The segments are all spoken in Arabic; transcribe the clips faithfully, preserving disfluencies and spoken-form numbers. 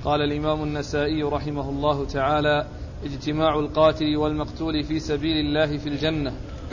قال الإمام النسائي رحمه الله تعالى: اجتماع القاتل والمقتول في سبيل الله في الجنة.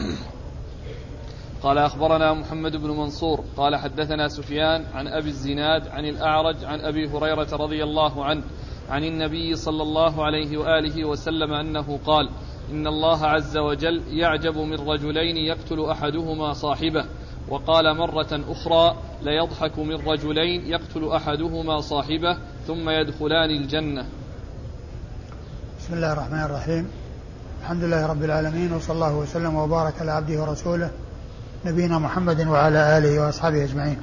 قال أخبرنا محمد بن منصور قال حدثنا سفيان عن أبي الزناد عن الأعرج عن أبي هريرة رضي الله عنه عن النبي صلى الله عليه وآله وسلم أنه قال: إن الله عز وجل يعجب من رجلين يقتل أحدهما صاحبه. وقال مرة أخرى: ليضحك من رجلين يقتل أحدهما صاحبه ثم يدخلان الجنة. بسم الله الرحمن الرحيم. الحمد لله رب العالمين، وصلى الله وسلم وبارك على عبده ورسوله نبينا محمد وعلى آله وأصحابه أجمعين.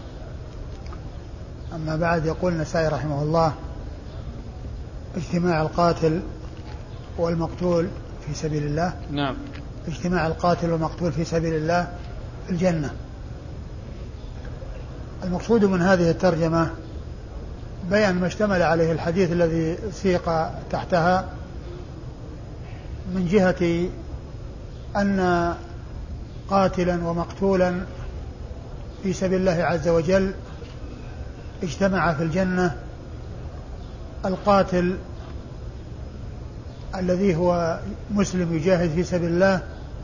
أما بعد، يقول النسائي رحمه الله: اجتماع القاتل والمقتول في سبيل الله. نعم. اجتماع القاتل والمقتول في سبيل الله في الجنة. المقصود من هذه الترجمة بيان ما اشتمل عليه الحديث الذي سيق تحتها من جهة أن قاتلا ومقتولا في سبيل الله عز وجل اجتمع في الجنة. القاتل الذي هو مسلم يجاهد في سبيل الله،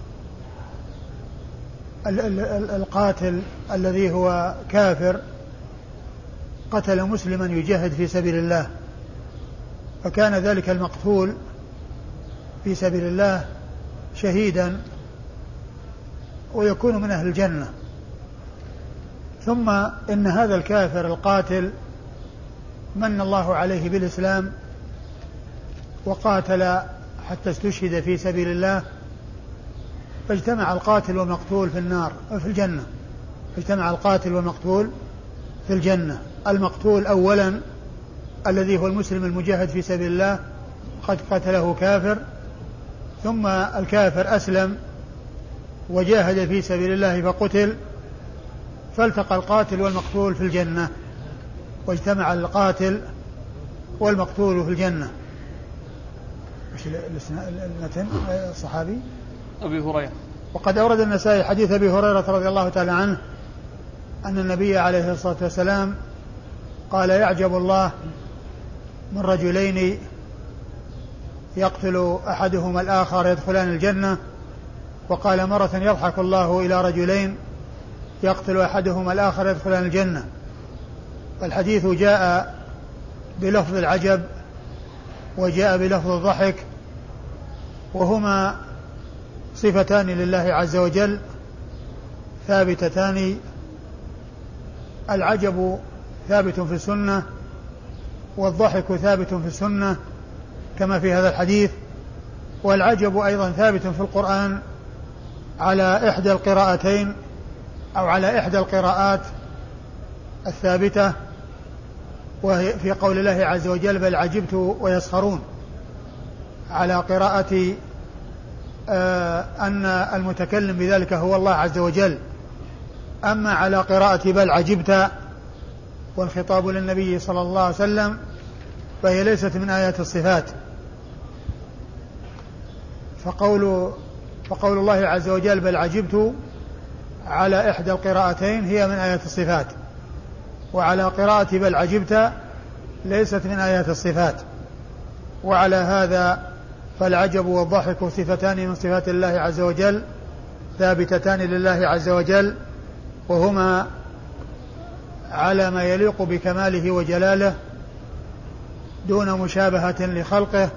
القاتل الذي هو كافر قتل مسلما يجاهد في سبيل الله، فكان ذلك المقتول في سبيل الله شهيدا ويكون من أهل الجنة. ثم إن هذا الكافر القاتل من الله عليه بالإسلام وقاتل حتى استشهد في سبيل الله، فاجتمع القاتل والمقتول في النار في الجنة. اجتمع القاتل والمقتول في الجنة. المقتول أولا الذي هو المسلم المجاهد في سبيل الله قد قتله كافر، ثم الكافر أسلم وجاهد في سبيل الله فقتل، فالتقى القاتل والمقتول في الجنة، واجتمع القاتل والمقتول في الجنة. مش المتن الصحابي أبي هريرة. وقد أورد النسائي حديث أبي هريرة رضي الله تعالى عنه أن النبي عليه الصلاة والسلام قال: يعجب الله من رجلين يقتل أحدهما الآخر يدخلان الجنة. وقال مرة: يضحك الله إلى رجلين يقتل أحدهما الآخر يدخلان الجنة. الحديث جاء بلفظ العجب وجاء بلفظ الضحك، وهما صفتان لله عز وجل ثابتتان. العجب ثابت في السنة، والضحك ثابت في السنة كما في هذا الحديث. والعجب أيضا ثابت في القرآن على إحدى القراءتين أو على إحدى القراءات الثابتة، وهي في قول الله عز وجل: بل عجبت ويسخرون، على قراءة آه أن المتكلم بذلك هو الله عز وجل. أما على قراءة بل عجبت والخطاب للنبي صلى الله عليه وسلم فهي ليست من آيات الصفات. فقول, فقول الله عز وجل بل عجبت على إحدى القراءتين هي من آيات الصفات، وعلى قراءة بل عجبت ليست من آيات الصفات. وعلى هذا فالعجب والضحك صفتان من صفات الله عز وجل ثابتتان لله عز وجل، وهما على ما يليق بكماله وجلاله دون مشابهة لخلقه،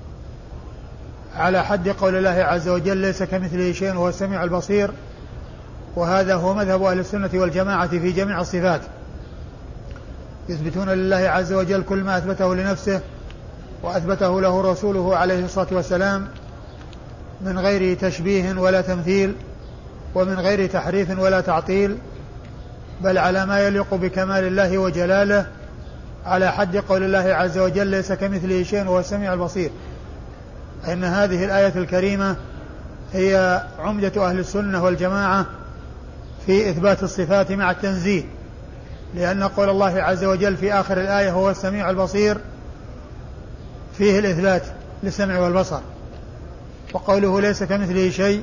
على حد قول الله عز وجل: ليس كمثله شيء وهو السميع البصير. وهذا هو مذهب أهل السنة والجماعة في جميع الصفات، يثبتون لله عز وجل كل ما أثبته لنفسه وأثبته له رسوله عليه الصلاة والسلام من غير تشبيه ولا تمثيل ومن غير تحريف ولا تعطيل، بل على ما يليق بكمال الله وجلاله، على حد قول الله عز وجل: ليس كمثله شيء وهو السميع البصير. إن هذه الآية الكريمة هي عمدة أهل السنة والجماعة في إثبات الصفات مع التنزيه، لأن قول الله عز وجل في آخر الآية: هو السميع البصير، فيه الإثبات للسمع والبصر. وقوله ليس كمثله شيء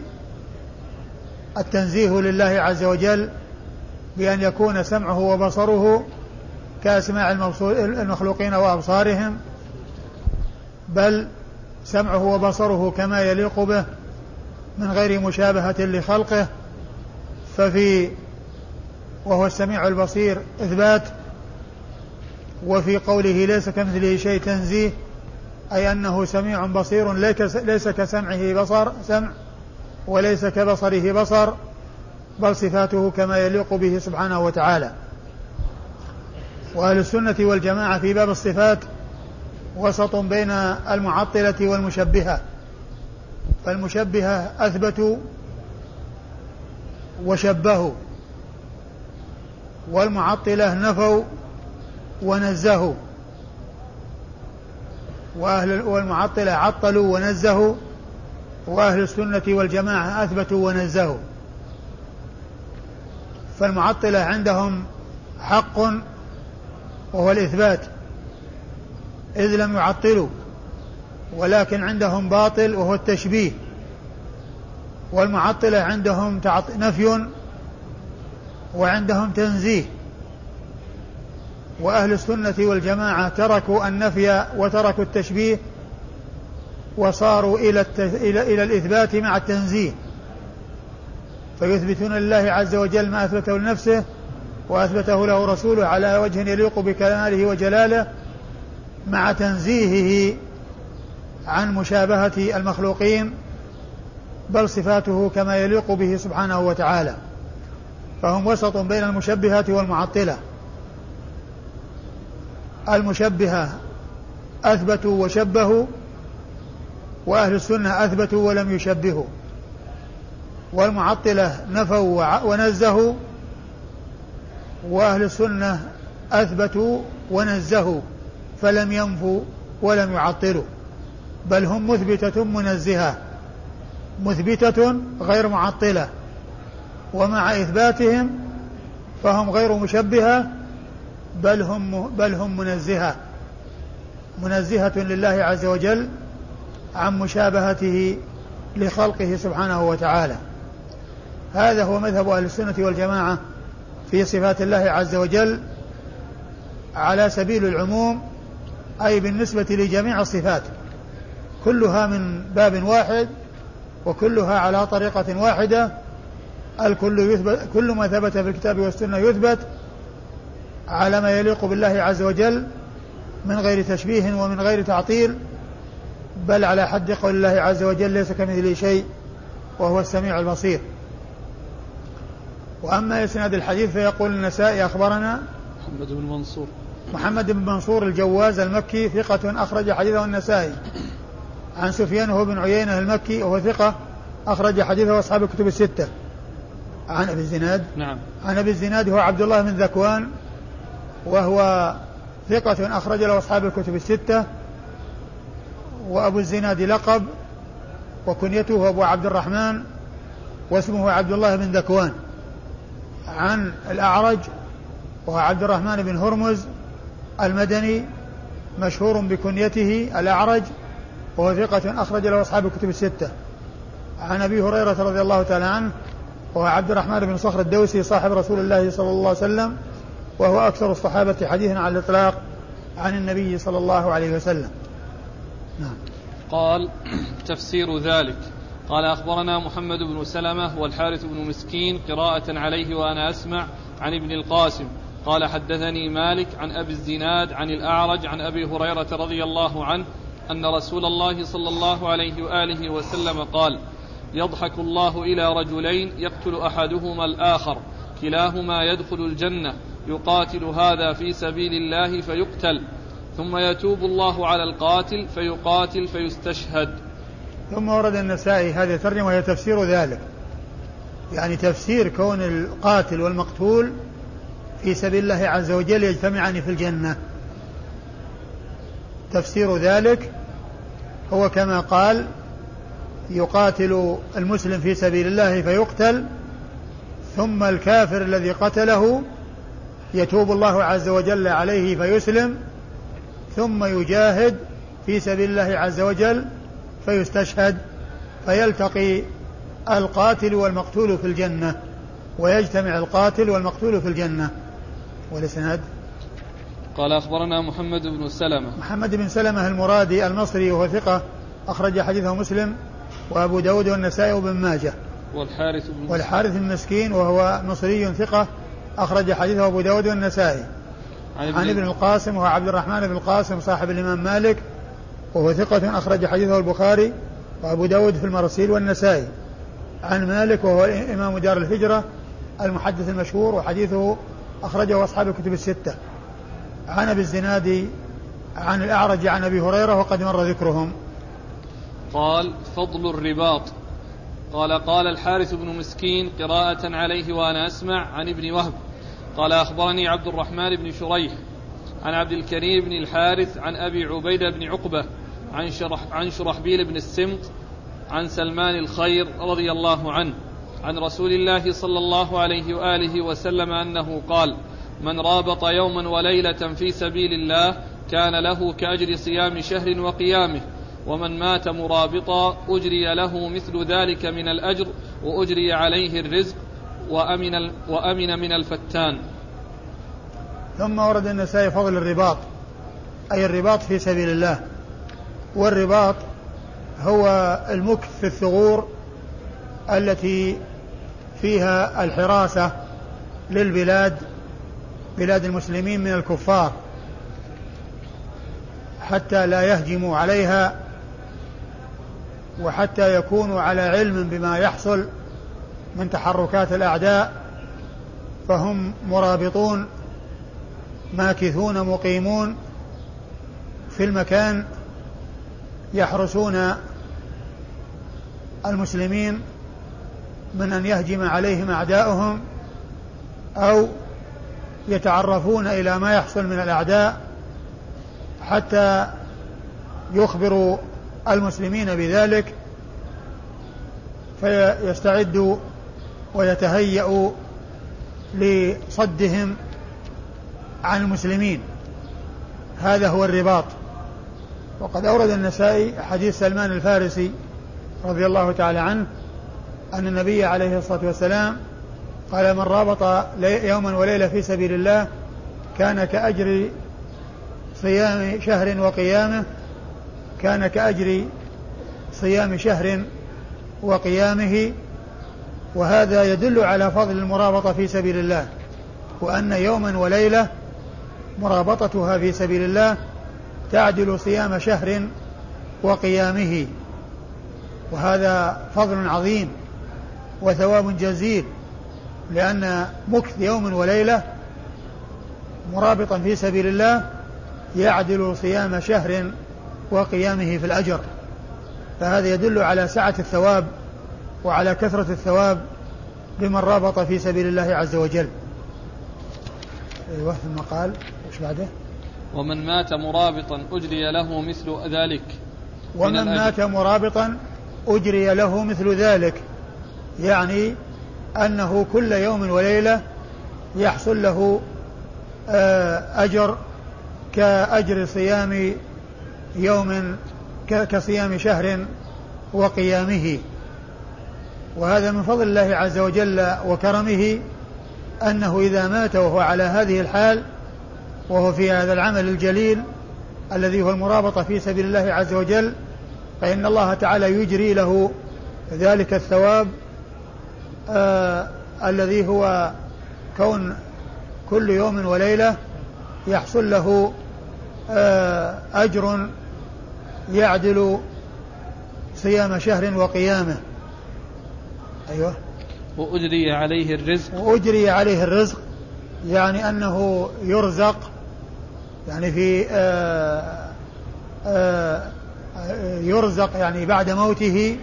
التنزيه لله عز وجل بأن يكون سمعه وبصره كأسماع المخلوقين وأبصارهم، بل سمعه وبصره كما يليق به من غير مشابهة لخلقه. ففي وهو السميع البصير إثبات، وفي قوله ليس كمثله شيء تنزيه، أي أنه سميع بصير ليس كسمعه بصر سمع وليس كبصره بصر، بل صفاته كما يليق به سبحانه وتعالى. وأهل السنة والجماعة في باب الصفات وسط بين المعطلة والمشبهة، فالمشبهة أثبتوا وشبهوا، والمعطلة نفوا ونزهوا، وأهل والمعطلة عطلوا ونزهوا، وأهل السنة والجماعة أثبتوا ونزهوا. فالمعطلة عندهم حق وهو الإثبات إذ لم يعطلوا، ولكن عندهم باطل وهو التشبيه. والمعطلة عندهم نفي وعندهم تنزيه، وأهل السنة والجماعة تركوا النفي وتركوا التشبيه وصاروا إلى, الت... إلى... إلى الإثبات مع التنزيه، فيثبتون لله عز وجل ما أثبته لنفسه وأثبته له رسوله على وجه يليق بكماله وجلاله، مع تنزيهه عن مشابهة المخلوقين، بل صفاته كما يليق به سبحانه وتعالى. فهم وسط بين المشبهة والمعطلة. المشبهة أثبتوا وشبهوا، وأهل السنة أثبتوا ولم يشبهوا، والمعطلة نفوا ونزهوا، وأهل السنة أثبتوا ونزهوا فلم ينفوا ولم يعطلوا، بل هم مثبتة منزهة، مثبتة غير معطلة، ومع إثباتهم فهم غير مشبهة، بل هم, بل هم منزهة منزهة لله عز وجل عن مشابهته لخلقه سبحانه وتعالى. هذا هو مذهب أهل السنة والجماعة في صفات الله عز وجل على سبيل العموم، أي بالنسبة لجميع الصفات كلها من باب واحد وكلها على طريقة واحدة. الكل يثبت، كل ما ثبت في الكتاب والسنة يثبت على ما يليق بالله عز وجل من غير تشبيه ومن غير تعطيل، بل على حد قول الله عز وجل ليس كمثله شيء وهو السميع البصير. وأما إسناد الحديث فيقول النسائي أخبرنا محمد بن منصور محمد بن منصور الجواز المكي ثقة أخرج حديثه النسائي، عن سفيان هو بن عيينة المكي وهو ثقة أخرج حديثه أصحاب الكتب الستة. عن أبي الزناد نعم عن أبي الزناد هو عبد الله بن ذكوان وهو ثقة أخرج له أصحاب الكتب الستة. وأبو الزناد لقب وكنيته أبو عبد الرحمن واسمه عبد الله بن ذكوان. عن الأعرج وهو عبد الرحمن بن هرمز المدني مشهور بكنيته الأعرج وهو ثقة أخرج له أصحاب الكتب الستة. عن أبي هريرة رضي الله تعالى عنه وهو عبد الرحمن بن صخر الدوسي صاحب رسول الله صلى الله عليه وسلم، وهو أكثر الصحابة حديثا على الإطلاق عن النبي صلى الله عليه وسلم. نعم. قال تفسير ذلك. قال أخبرنا محمد بن سلمة والحارث بن مسكين قراءة عليه وأنا أسمع عن ابن القاسم قال حدثني مالك عن أبي الزناد عن الأعرج عن أبي هريرة رضي الله عنه أن رسول الله صلى الله عليه وآله وسلم قال يضحك الله إلى رجلين يقتل أحدهما الآخر كلاهما يدخل الجنة يقاتل هذا في سبيل الله فيقتل ثم يتوب الله على القاتل فيقاتل فيستشهد. ثم ورد النسائي هذه الترجمة وهي تفسير ذلك، يعني تفسير كون القاتل والمقتول في سبيل الله عز وجل يجتمعان في الجنة. تفسير ذلك هو كما قال يقاتل المسلم في سبيل الله فيقتل، ثم الكافر الذي قتله يتوب الله عز وجل عليه فيسلم، ثم يجاهد في سبيل الله عز وجل فيستشهد، فيلتقي القاتل والمقتول في الجنة، ويجتمع القاتل والمقتول في الجنة. والإسناد قال أخبرنا محمد بن سلمة محمد بن سلمة المرادي المصري وهو ثقة أخرج حديثه مسلم وأبو داود والنسائي وابن ماجه. والحارث بن والحارث المسكين وهو مصري ثقة أخرج حديثه أبو داود والنسائي. عن, عن ابن القاسم وهو عبد الرحمن بن القاسم صاحب الإمام مالك وهو ثقة أخرج حديثه البخاري وأبو داود في المرسيل والنسائي. عن مالك وهو إمام دار الهجرة المحدث المشهور وحديثه أخرجه أصحاب الكتب الستة. عن أبي الزناد عن الأعرج عن أبي هريرة وقد مر ذكرهم. قال فضل الرباط. قال قال الحارث بن مسكين قراءة عليه وأنا أسمع عن ابن وهب قال أخبرني عبد الرحمن بن شريح عن عبد الكريم بن الحارث عن أبي عبيدة بن عقبة عن, شرح عن شرحبيل بن السمط عن سلمان الخير رضي الله عنه عن رسول الله صلى الله عليه وآله وسلم أنه قال من رابط يوما وليلة في سبيل الله كان له كأجر صيام شهر وقيامه ومن مات مرابطا أجري له مثل ذلك من الأجر وأجري عليه الرزق وأمن, وأمن من الفتان. ثم ورد النسائي فضل الرباط أي الرباط في سبيل الله. والرباط هو المكث في الثغور التي فيها الحراسة للبلاد بلاد المسلمين من الكفار حتى لا يهجموا عليها وحتى يكونوا على علم بما يحصل من تحركات الأعداء فهم مرابطون ماكثون مقيمون في المكان يحرسون المسلمين من أن يهجم عليهم أعداؤهم أو يتعرفون إلى ما يحصل من الأعداء حتى يخبروا المسلمين بذلك فيستعدوا ويتهيأوا لصدهم عن المسلمين. هذا هو الرباط. وقد أورد النسائي حديث سلمان الفارسي رضي الله تعالى عنه أن النبي عليه الصلاة والسلام قال من رابط يوما وليلة في سبيل الله كان كأجر صيام شهر وقيامه كان كأجر صيام شهر وقيامه. وهذا يدل على فضل المرابطة في سبيل الله وأن يوما وليلة مرابطتها في سبيل الله تعدل صيام شهر وقيامه. وهذا فضل عظيم وثواب جزيل لأن مكث يوم وليلة مرابطا في سبيل الله يعدل صيام شهر وقيامه في الأجر. فهذا يدل على سعة الثواب وعلى كثرة الثواب لمن رابط في سبيل الله عز وجل. أيوة ثم قال وش بعده؟ ومن مات مرابطا أجري له مثل ذلك. ومن مات مرابطا أجري له مثل ذلك يعني أنه كل يوم وليلة يحصل له أجر كأجر صيام يوم كصيام شهر وقيامه. وهذا من فضل الله عز وجل وكرمه أنه إذا مات وهو على هذه الحال وهو في هذا العمل الجليل الذي هو المرابطة في سبيل الله عز وجل فإن الله تعالى يجري له ذلك الثواب آه الذي هو كون كل يوم وليلة يحصل له آه أجر يعدل صيام شهر وقيامه. أيوة. وأجري عليه الرزق. وأجري عليه الرزق يعني أنه يرزق يعني في آآ آآ يرزق يعني بعد موته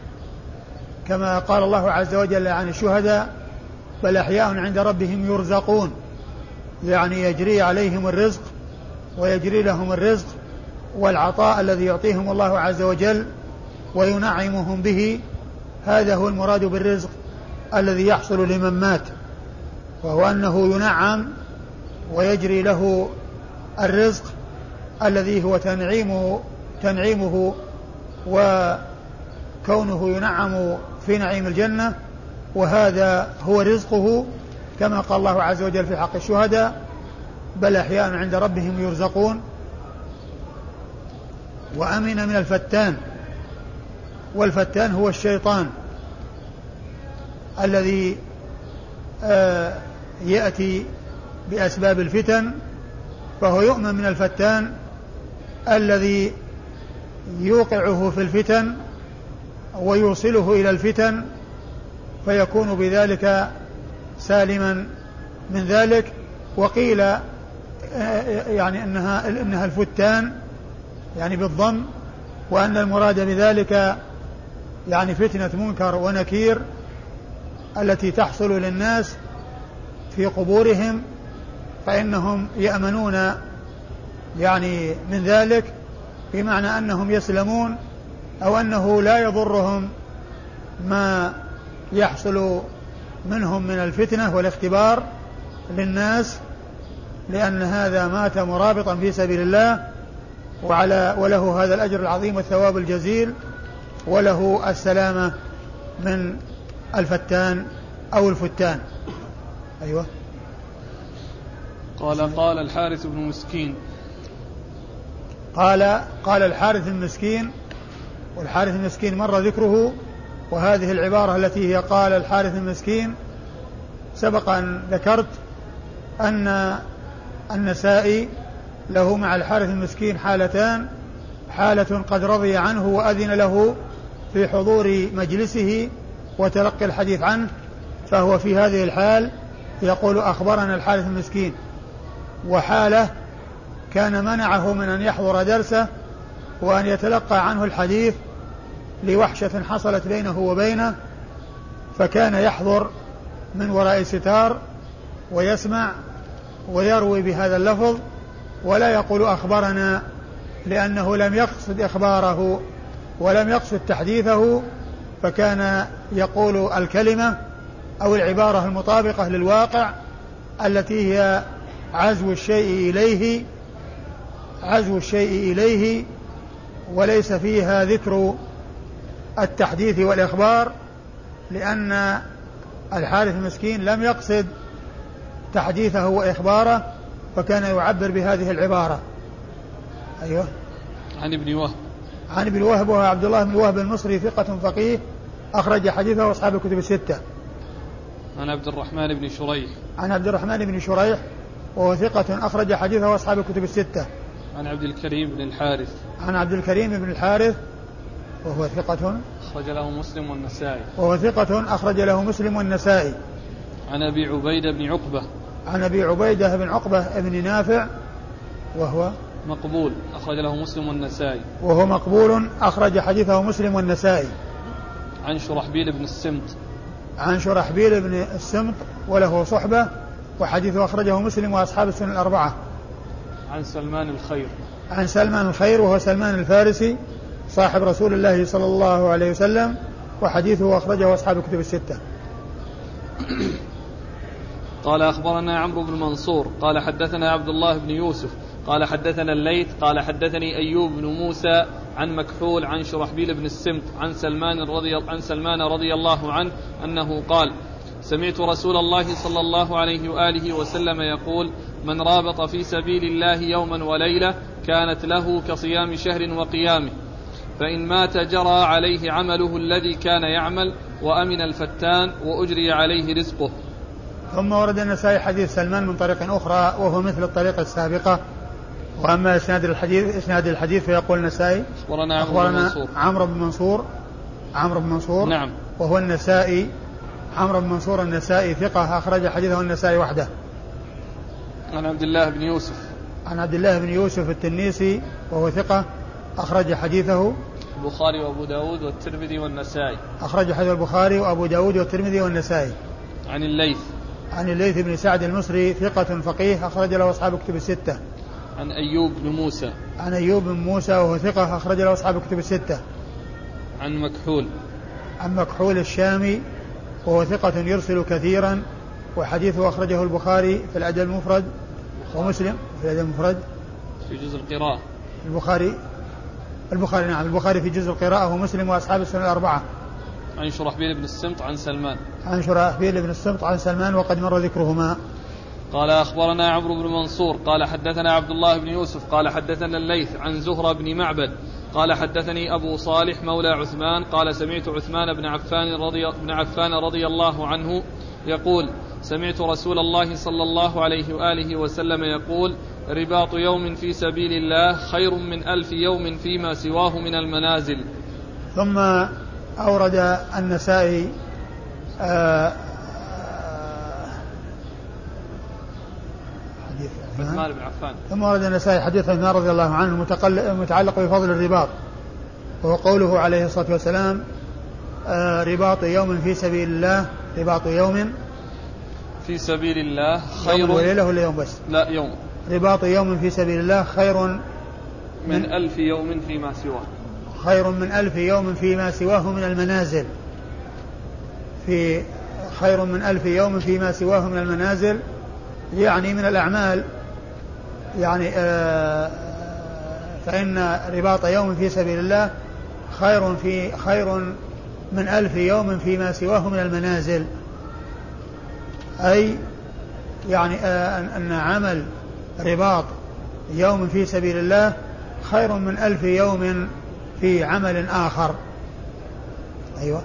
كما قال الله عز وجل عن الشهداء بل أحياء عند ربهم يرزقون يعني يجري عليهم الرزق ويجري لهم الرزق والعطاء الذي يعطيهم الله عز وجل وينعمهم به. هذا هو المراد بالرزق الذي يحصل لمن مات وهو أنه ينعم ويجري له الرزق الذي هو تنعيمه تنعيمه وكونه ينعم في نعيم الجنة وهذا هو رزقه كما قال الله عز وجل في حق الشهداء بل أحياء عند ربهم يرزقون. وأمن من الفتان، والفتان هو الشيطان الذي يأتي بأسباب الفتن، فهو يؤمن من الفتان الذي يوقعه في الفتن ويوصله إلى الفتن، فيكون بذلك سالما من ذلك. وقيل يعني إنها, إنها الفتان يعني بالضم، وأن المراد بذلك يعني فتنة منكر ونكير التي تحصل للناس في قبورهم، فإنهم يأمنون يعني من ذلك، بمعنى أنهم يسلمون، أو أنه لا يضرهم ما يحصل منهم من الفتنة والاختبار للناس، لأن هذا مات مرابطا في سبيل الله، وعلى وله هذا الأجر العظيم والثواب الجزيل، وله السلامة من الفتان أو الفتان. أيوة. قال قال الحارث بن مسكين قال قال الحارث المسكين، والحارث المسكين مر ذكره، وهذه العبارة التي هي قال الحارث المسكين سبق أن ذكرت أن النسائي له مع الحارث المسكين حالتان: حالة قد رضي عنه وأذن له في حضور مجلسه وتلقي الحديث عنه، فهو في هذه الحال يقول أخبرنا الحارث المسكين، وحالة كان منعه من أن يحضر درسه وأن يتلقى عنه الحديث لوحشة حصلت بينه وبينه، فكان يحضر من وراء ستار ويسمع ويروي بهذا اللفظ، ولا يقول أخبرنا، لأنه لم يقصد إخباره ولم يقصد تحديثه، فكان يقول الكلمة أو العبارة المطابقة للواقع التي هي عزو الشيء إليه عزو الشيء إليه وليس فيها ذكر التحديث والإخبار، لأن الحارث المسكين لم يقصد تحديثه وإخباره، فكان يعبر بهذه العبارة. أيوه. عن ابن وهب عن ابن وهب وهو عبد الله بن وهب المصري ثقة فقيه أخرج حديثه أصحاب الكتب الستة. عن عبد الرحمن بن شريح عن عبد الرحمن بن شريح وهو ثقة أخرج حديثه أصحاب الكتب الستة. عن عبد الكريم بن الحارث عن عبد الكريم بن الحارث وهو ثقة أخرج له مسلم والنسائي وهو ثقة أخرج له مسلم والنسائي. عن أبي عبيدة بن عقبة عن أبي عبيدة بن عقبة بن نافع وهو مقبول أخرج له مسلم والنسائي وهو مقبول أخرج حديثه مسلم والنسائي. عن شرحبيل بن السمط عن شرحبيل بن السمط وله صحبة وحديثه أخرجه مسلم وأصحاب السنن الأربعة. عن سلمان الخير عن سلمان الخير وهو سلمان الفارسي صاحب رسول الله صلى الله عليه وسلم وحديثه أخرجه أصحاب الكتب الستة. قال أخبرنا عمرو بن منصور قال حدثنا عبد الله بن يوسف قال حدثنا الليث قال حدثني أيوب بن موسى عن مكحول عن شرحبيل بن السمط عن سلمان رضي عن سلمان رضي الله عنه أنه قال: سمعت رسول الله صلى الله عليه وآله وسلم يقول: من رابط في سبيل الله يوما وليلة كانت له كصيام شهر وقيامه، فإن مات جرى عليه عمله الذي كان يعمل وأمن الفتان وأجري عليه رزقه. ثم ورد النسائي حديث سلمان من طريق أخرى وهو مثل الطريقة السابقة. وأما إسناد الحديث إسناد الحديث فيقول النسائي أخبرنا عمرو بن منصور عمرو بن منصور نعم وهو النسائي عمرو بن منصور النسائي ثقة أخرج حديثه النسائي وحده. عن عبد الله بن يوسف عن عبد الله بن يوسف التنيسي وهو ثقة أخرج حديثه البخاري وأبو داود والترمذي والنسائي أخرج حديث البخاري وأبو داود والترمذي والنسائي. عن الليث عن الليث بن سعد المصري ثقة فقيه أخرج له أصحاب الكتب الستة. عن أيوب بن موسى عن أيوب بن موسى وهو ثقة أخرج له أصحاب الكتب الستة. عن مكحول عن مكحول الشامي وهو ثقة يرسل كثيرا وحديثه أخرجه البخاري في الأدب المفرد ومسلم في الأدب المفرد في جزء القراءة. البخاري البخاري نعم البخاري في جزء القراءة ومسلم وأصحاب السنن الأربعة. عن شرحبيل بن السمط عن سلمان عن شرحبيل بن السمط عن سلمان وقد مر ذكرهما. قال أخبرنا عمرو بن منصور قال حدثنا عبد الله بن يوسف قال حدثنا الليث عن زهرة بن معبد قال حدثني أبو صالح مولى عثمان قال سمعت عثمان بن عفان رضي, بن عفان رضي الله عنه يقول سمعت رسول الله صلى الله عليه وآله وسلم يقول رباط يوم في سبيل الله خير من ألف يوم فيما سواه من المنازل. ثم أورد النسائي آه حديث عثمان بن عفان ثم أورد النسائي حديث عثمان رضي الله عنه المتعلق بفضل الرباط، وهو قوله عليه الصلاة والسلام آه رباط يوم في سبيل الله رباط يوم في سبيل الله خير يوم وليلة ولا يوم بس؟ لا يوم. رباط يوم في سبيل الله خير من, من ألف يوم فيما سواه خير من ألف يوم فيما سواه من المنازل في خير من ألف يوم فيما سواه من المنازل يعني من الأعمال، يعني آه فإن رباط يوم في سبيل الله خير في خير من ألف يوم فيما سواه من المنازل، أي يعني آه أن عمل رباط يوم في سبيل الله خير من ألف يوم في عمل آخر. أيوة.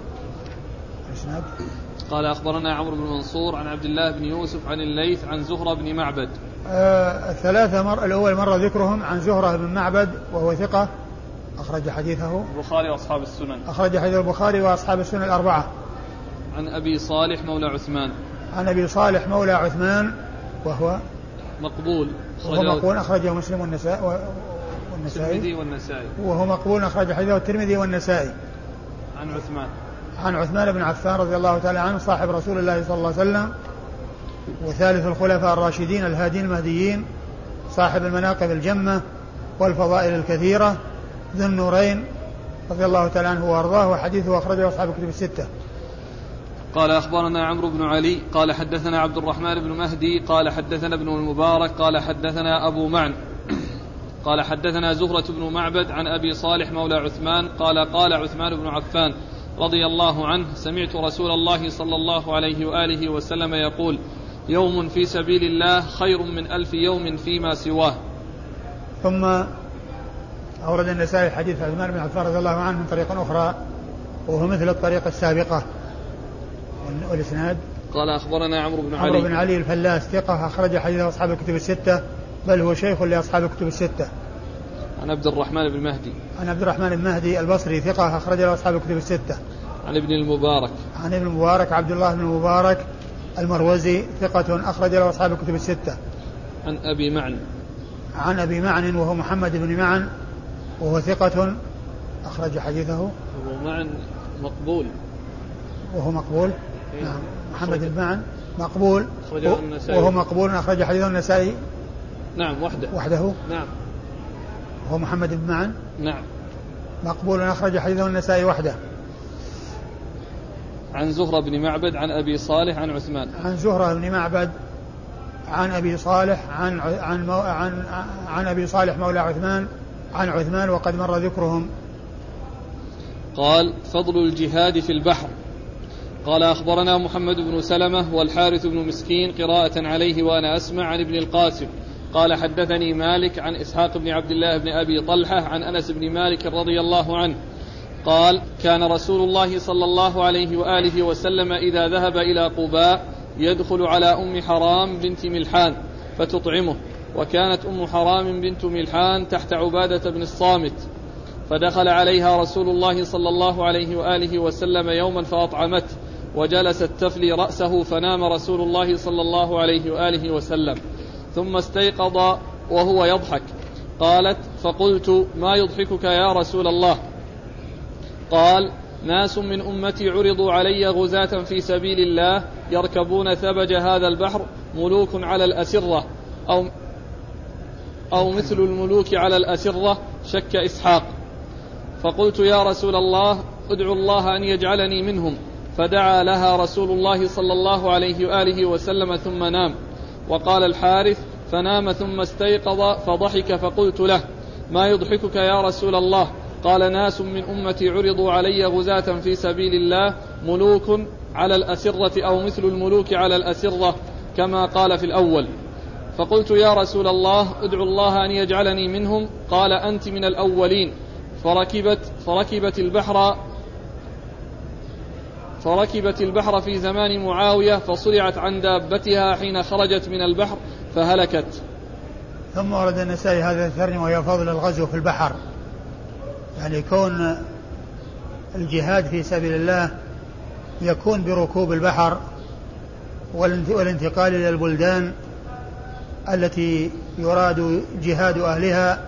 قال أخبرنا عمرو بن منصور عن عبد الله بن يوسف عن الليث عن زهرة بن معبد. آه الثلاثة مر الأول مرة ذكرهم عن زهرة بن معبد وهو ثقة أخرج حديثه البخاري وأصحاب السنن. أخرج حديث البخاري وأصحاب السنن الأربعة. عن أبي صالح مولى عثمان. عن أبي صالح مولى عثمان وهو مقبول. وهو مقبول أخرجه مسلم والنسائي والنسائي والنسائي وهو مقبول أخرج حديثه الترمذي والنسائي. عن عثمان. عن عثمان بن عفان رضي الله تعالى عنه صاحب رسول الله صلى الله عليه وسلم وثالث الخلفاء الراشدين الهادين المهديين صاحب المناقب الجمة والفضائل الكثيرة ذو النورين رضي الله تعالى عنه وأرضاه، وحديثه أخرجه أصحاب الكتب الستة. قال أخبرنا عمرو بن علي قال حدثنا عبد الرحمن بن مهدي قال حدثنا ابن المبارك قال حدثنا أبو معن قال حدثنا زهرة بن معبد عن أبي صالح مولى عثمان قال قال عثمان بن عفان رضي الله عنه سمعت رسول الله صلى الله عليه وآله وسلم يقول يوم في سبيل الله خير من ألف يوم فيما سواه. ثم أورد النسائي حديث عثمان بن عفان رضي الله عنه من طريقة أخرى وهو مثل الطريقة السابقة. والإسناد قال أخبرنا عمرو بن علي عمرو بن علي الفلاس ثقة أخرج حديث أصحاب الكتب الستة بل هو شيخ لأصحاب الكتب الستة. عن عبد الرحمن بن مهدي عن عبد الرحمن بن مهدي البصري ثقة أخرج له أصحاب الكتب الستة. عن ابن المبارك عن ابن المبارك عبد الله بن المبارك المروزي ثقة أخرج له أصحاب الكتب الستة. عن أبي معن عن أبي معن وهو محمد بن معن وهو ثقة أخرج حديثه. أبو معن مقبول وهو مقبول. إيه؟ نعم محمد بن معن مقبول وهو مقبول أخرج حديثه النسائي. نعم وحده وحده. نعم وهو محمد بن معن نعم مقبول أخرج حديثه النسائي وحده. عن زهرة بن معبد عن أبي صالح عن عثمان. عن زهرة بن معبد عن أبي صالح عن عن مو عن عن أبي صالح مولى عثمان عن عثمان وقد مر ذكرهم. قال فضل الجهاد في البحر. قال أخبرنا محمد بن سلمة والحارث بن مسكين قراءة عليه وأنا أسمع عن ابن القاسم قال حدثني مالك عن إسحاق بن عبد الله بن أبي طلحة عن أنس بن مالك رضي الله عنه قال كان رسول الله صلى الله عليه وآله وسلم إذا ذهب إلى قباء يدخل على أم حرام بنت ملحان فتطعمه، وكانت أم حرام بنت ملحان تحت عبادة بن الصامت، فدخل عليها رسول الله صلى الله عليه وآله وسلم يوما فأطعمته وجلست تفلي رأسه فنام رسول الله صلى الله عليه وآله وسلم ثم استيقظ وهو يضحك. قالت فقلت ما يضحكك يا رسول الله؟ قال ناس من أمتي عرضوا علي غزاة في سبيل الله يركبون ثبج هذا البحر ملوك على الأسرة أو, أو مثل الملوك على الأسرة شك إسحاق. فقلت يا رسول الله ادعو الله أن يجعلني منهم، فدعا لها رسول الله صلى الله عليه وآله وسلم ثم نام. وقال الحارث فنام ثم استيقظ فضحك فقلت له ما يضحكك يا رسول الله؟ قال ناس من أمتي عرضوا علي غزاة في سبيل الله ملوك على الأسرة أو مثل الملوك على الأسرة كما قال في الأول. فقلت يا رسول الله ادعو الله أن يجعلني منهم. قال أنت من الأولين. فركبت, فركبت البحر فركبت البحر في زمان معاوية فصرعت عن دابتها حين خرجت من البحر فهلكت. ثم ورد النسائي هذا الترجمة وهي فضل الغزو في البحر، يعني كون الجهاد في سبيل الله يكون بركوب البحر والانتقال إلى البلدان التي يراد جهاد أهلها،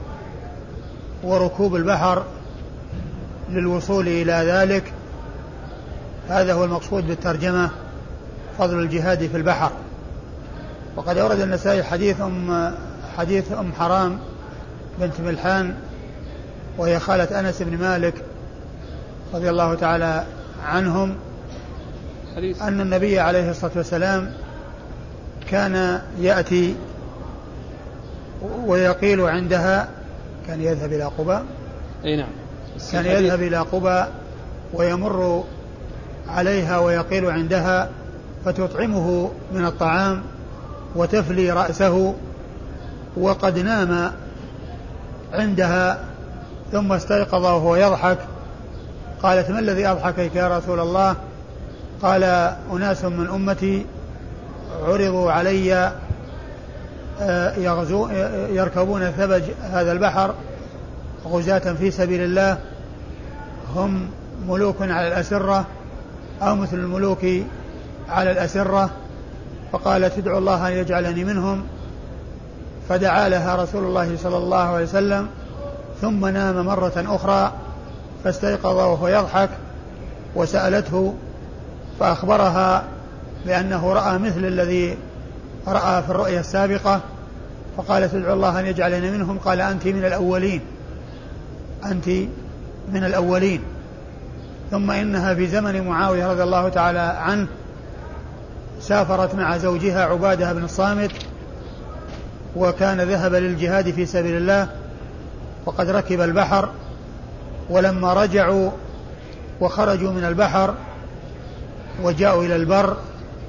وركوب البحر للوصول إلى ذلك. هذا هو المقصود بالترجمة، فضل الجهاد في البحر. وقد أورد النسائي حديث أم, حديث أم حرام بنت ملحان وهي خالة أنس بن مالك رضي الله تعالى عنهم، حديث أن النبي عليه الصلاة والسلام كان يأتي ويقيل عندها، كان يذهب إلى قباء أي نعم كان يذهب إلى قباء ويمر عليها ويقيل عندها فتطعمه من الطعام وتفلي رأسه، وقد نام عندها ثم استيقظ وهو يضحك. قالت ما الذي أضحكك يا رسول الله؟ قال أناس من أمتي عرضوا علي يغزو يركبون ثبج هذا البحر غزاة في سبيل الله، هم ملوك على الأسرة أو مثل الملوك على الأسرة، فقالت ادعو الله أن يجعلني منهم. فدعا لها رسول الله صلى الله عليه وسلم ثم نام مرة أخرى فاستيقظ وهو يضحك، وسألته فأخبرها بأنه رأى مثل الذي رأى في الرؤيا السابقة، فقالت ادعو الله أن يجعلني منهم. قال أنت من الأولين أنت من الأولين. ثم إنها في زمن معاوية رضي الله تعالى عنه سافرت مع زوجها عبادة بن الصامت، وكان ذهب للجهاد في سبيل الله، وقد ركب البحر، ولما رجعوا وخرجوا من البحر وجاءوا إلى البر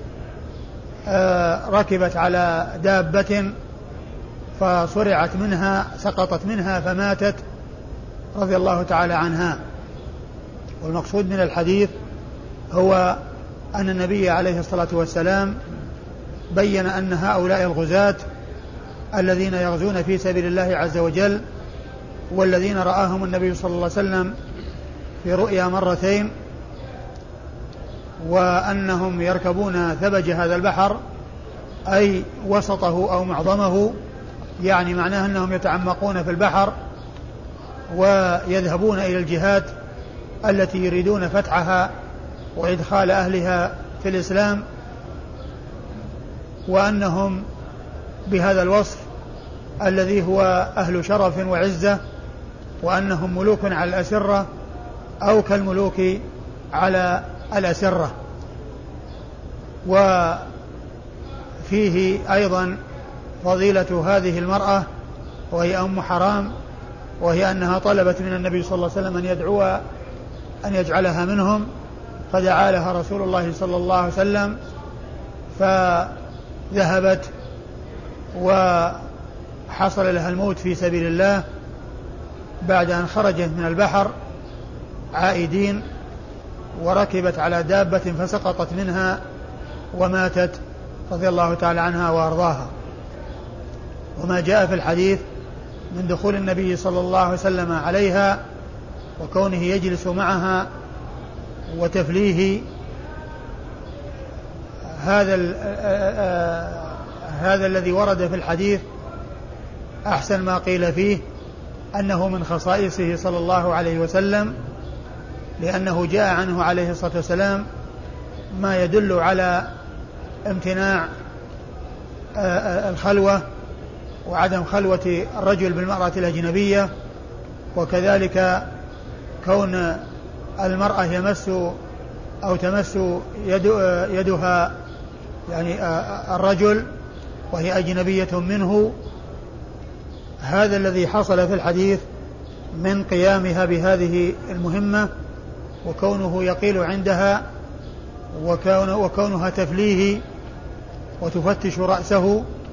آه ركبت على دابة فصرعت منها سقطت منها فماتت رضي الله تعالى عنها. والمقصود من الحديث هو أن النبي عليه الصلاة والسلام بين أن هؤلاء الغزاة الذين يغزون في سبيل الله عز وجل، والذين رآهم النبي صلى الله عليه وسلم في رؤيا مرتين، وأنهم يركبون ثبج هذا البحر أي وسطه أو معظمه، يعني معناه أنهم يتعمقون في البحر ويذهبون إلى الجهات التي يريدون فتحها وإدخال أهلها في الإسلام، وأنهم بهذا الوصف الذي هو أهل شرف وعزة، وأنهم ملوك على الأسرة أو كالملوك على الأسرة. وفيه أيضا فضيلة هذه المرأة وهي أم حرام، وهي أنها طلبت من النبي صلى الله عليه وسلم أن يدعو أن يجعلها منهم، فدعا لها رسول الله صلى الله عليه وسلم فذهبت وحصل لها الموت في سبيل الله بعد أن خرجت من البحر عائدين، وركبت على دابة فسقطت منها وماتت رضي الله تعالى عنها وأرضاها. وما جاء في الحديث من دخول النبي صلى الله عليه وسلم عليها وكونه يجلس معها وتفليه، هذا هذا الذي ورد في الحديث أحسن ما قيل فيه أنه من خصائصه صلى الله عليه وسلم، لأنه جاء عنه عليه الصلاة والسلام ما يدل على امتناع الخلوة وعدم خلوة الرجل بالمرأة الأجنبية، وكذلك كون المرأة يمس أو تمس يد يدها يعني الرجل وهي أجنبية منه. هذا الذي حصل في الحديث من قيامها بهذه المهمة، وكونه يقيل عندها، وكون وكونها تفليه وتفتش رأسه،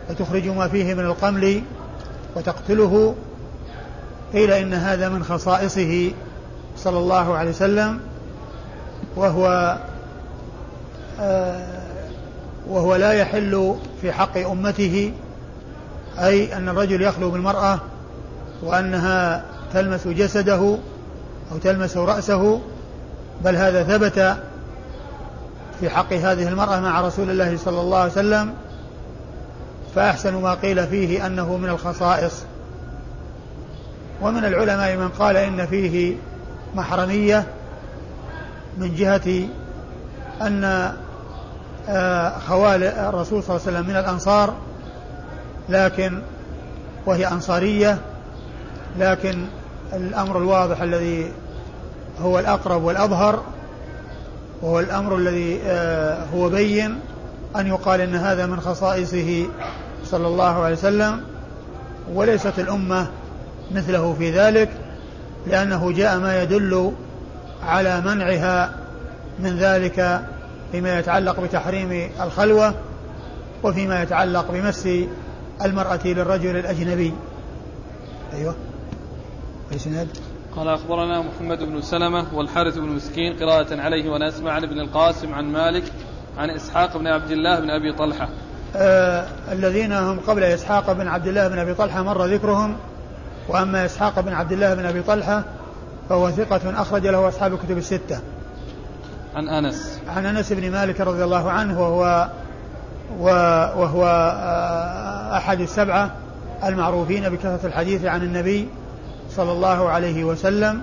وتخرج ما فيه من القمل وتقتله. قيل إن هذا من خصائصه صلى الله عليه وسلم، وهو آه وهو لا يحل في حق أمته، أي أن الرجل يخلو بالمرأة وأنها تلمس جسده أو تلمس رأسه، بل هذا ثبت في حق هذه المرأة مع رسول الله صلى الله عليه وسلم، فأحسن ما قيل فيه أنه من الخصائص. ومن العلماء من قال إن فيه محرمية من جهة أن خوال الرسول صلى الله عليه وسلم من الأنصار، لكن وهي أنصارية، لكن الأمر الواضح الذي هو الأقرب والأظهر وهو الأمر الذي هو بين أن يقال إن هذا من خصائصه صلى الله عليه وسلم، وليست الأمة مثله في ذلك، لأنه جاء ما يدل على منعها من ذلك فيما يتعلق بتحريم الخلوة وفيما يتعلق بمس المرأة للرجل الأجنبي. أيوة. الإسناد قال أخبرنا محمد بن سلمة والحارث بن مسكين قراءة عليه ونسمع عن ابن القاسم عن مالك عن إسحاق بن عبد الله بن أبي طلحة. آه الذين هم قبل إسحاق بن عبد الله بن أبي طلحة مر ذكرهم، وأما إسحاق بن عبد الله بن أبي طلحة فهو ثقة أخرج له أصحاب الكتب الستة. عن أنس عن أنس بن مالك رضي الله عنه، وهو وهو أحد السبعة المعروفين بكثرة الحديث عن النبي صلى الله عليه وسلم.